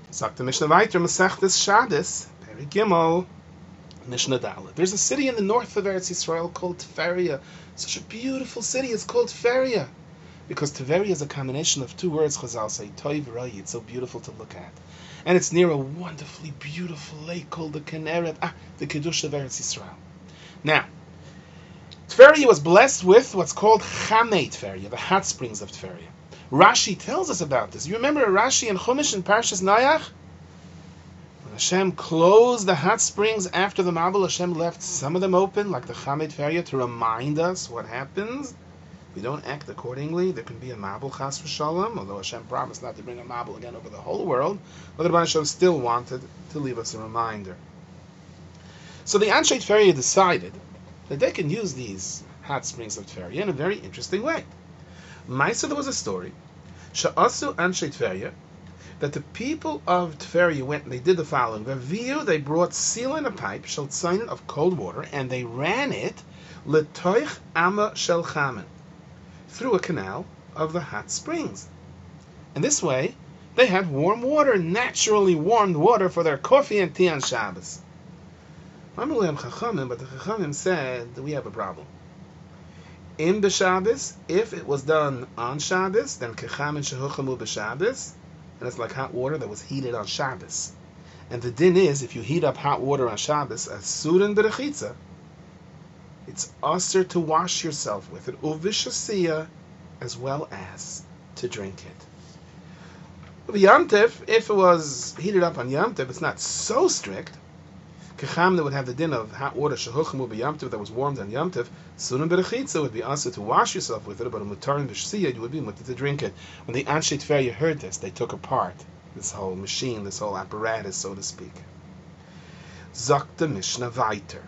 Sagt the Mishnah weiter, Masechtes Shabbos, Peri Gimel, Mishnah Dalet. There's a city in the north of Eretz Yisrael called Tveria. Such a beautiful city. It's called Tveria because Tveria is a combination of two words. Chazal say Toiv Rayi. It's so beautiful to look at, and it's near a wonderfully beautiful lake called the Kinneret, the Kiddush of Eretz Yisrael. Now, Tveria was blessed with what's called Chamei Tveria, the hot springs of Tveria. Rashi tells us about this. You remember Rashi in Chumash in Parshas Nayach? Hashem closed the hot springs after the Mabul. Hashem left some of them open, like the Chamei Tveria, to remind us what happens. If we don't act accordingly, there can be a Mabul Chas v'Shalom, although Hashem promised not to bring a Mabul again over the whole world. But the Rebbeinu Hashem still wanted to leave us a reminder. So the Anshe Tveria decided that they can use these hot springs of Tveria in a very interesting way. Maisa, there was a story, Sha'asu Anshe Tveria, that the people of Tveria went and they did the following. They brought seal in a pipe, shaltzainen of cold water, and they ran it letoich ama shel chamen, through a canal of the hot springs. And this way, they had warm water, naturally warmed water for their coffee and tea on Shabbos. But the Chachamim said that we have a problem. In b'Shabbos, if it was done on Shabbos, then kechamen shehuchamu b'Shabbos, and it's like hot water that was heated on Shabbos. And the din is, if you heat up hot water on Shabbos, asurin b'rechitza, it's usher to wash yourself with it, uvishasiya, as well as to drink it. Yom Tov, if it was heated up on Yom Tov, it's not so strict. Kecham, that would have the din of hot water shehuchamu b'Yom Tov that was warmed on Yom Tov. Sunan b'rechitza would be usher to wash yourself with it, but a mutarin b'shasiya, you would be mutter to drink it. When the Anshe Tveria heard this, they took apart this whole machine, this whole apparatus, so to speak. Zok the Mishnah weiter.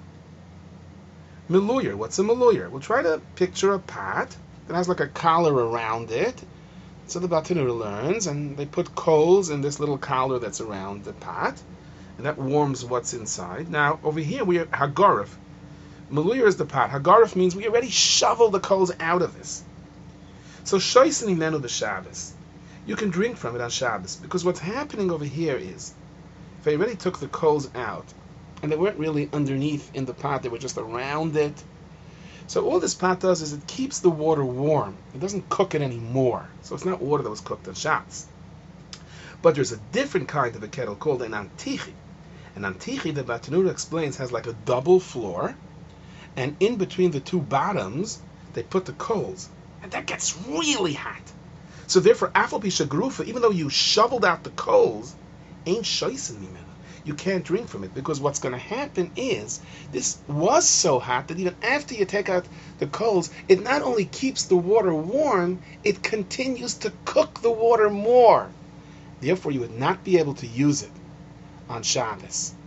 Meluyer, what's a meluyer? We'll try to picture a pot that has like a collar around it. So the Batanura learns, and they put coals in this little collar that's around the pot, and that warms what's inside. Now, over here we have Hagarif. Meluyer is the pot. Hagarif means we already shovel the coals out of this. So shoysen imenu b'Shabbos. You can drink from it on Shabbos, because what's happening over here is, if I already took the coals out, and they weren't really underneath in the pot, they were just around it. So all this pot does is it keeps the water warm. It doesn't cook it anymore. So it's not water that was cooked on Shabbos. But there's a different kind of a kettle called an antichi. An antichi, the Batanura explains, has like a double floor, and in between the two bottoms, they put the coals, and that gets really hot. So therefore, afal pi shagrufa, even though you shoveled out the coals, ain't shoysen mimenu. You can't drink from it, because what's going to happen is, this was so hot that even after you take out the coals, it not only keeps the water warm, it continues to cook the water more. Therefore, you would not be able to use it on Shabbos.